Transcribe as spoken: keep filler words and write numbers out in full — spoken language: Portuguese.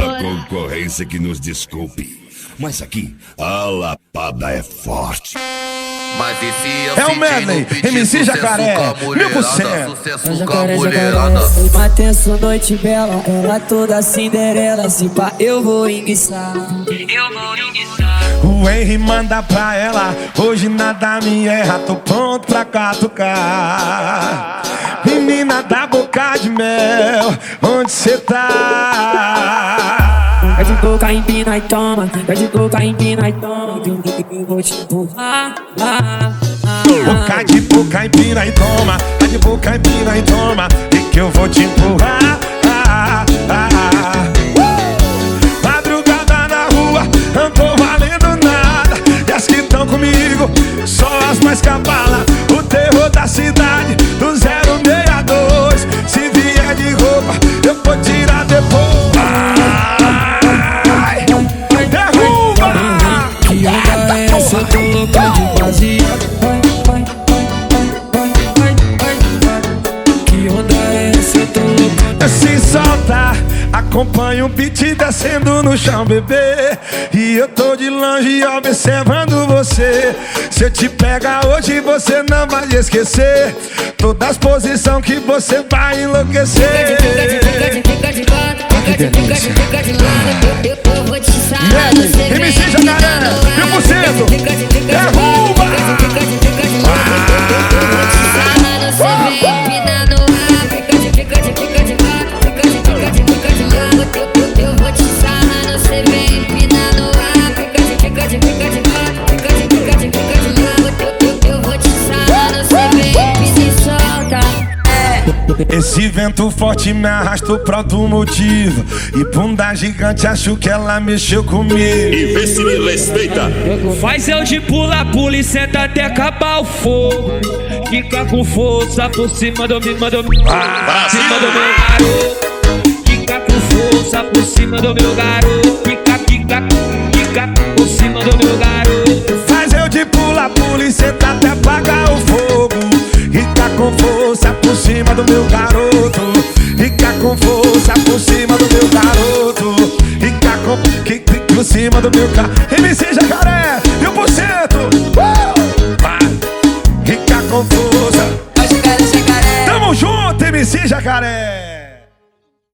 A concorrência que nos desculpe, mas aqui a lapada é forte. Mas esse é o Medley, M C Jacaré, mil por cento. Sucesso com a mulherada. Uma tenso noite bela, ela toda Cinderela. Se pá, eu vou enguiçar. Eu vou enguiçar. O Henry manda pra ela, hoje nada me erra, tô pronto pra catucar. Menina da boca de mel, onde cê tá? Vai de boca, empina e toma. Vai de boca, empina e toma. Que eu vou te empurrar. Boca de boca, empina e toma. Vai de boca, empina e toma. E que eu vou te empurrar. ah, ah, ah. uh! Madrugada na rua, não tô valendo nada. E as que tão comigo, só as mais cavalas. O terror da cidade, do zero seis dois. Se vier de roupa, eu vou tirar depois. Ai, derruba! Que onda é essa? Eu tô louco de vazia. Que onda é essa? Eu tô louco de... Se solta, acompanha o beat descendo no chão, bebê. E eu tô de longe observando você. Se eu te pegar hoje, você não vai esquecer todas as posições que você vai enlouquecer. M C Jacaré, mil por cento. Derruba! Esse vento forte me arrastou pro outro motivo. E bunda gigante, acho que ela mexeu comigo. E vê se me respeita. Faz eu de pula, pula e senta até acabar o fogo. Fica com força por cima do meu, do meu, ah, cima do meu garoto. Fica com força por cima do meu garoto. Fica, fica, fica por cima do meu garoto. Faz eu de pula, pula e senta até apagar o fogo. Fica com força por cima do meu garoto. Fica com força por cima do meu garoto. Fica com... Que, que, por cima do meu garoto. M C Jacaré, mil por cento. Fica com força. Tamo junto, M C Jacaré.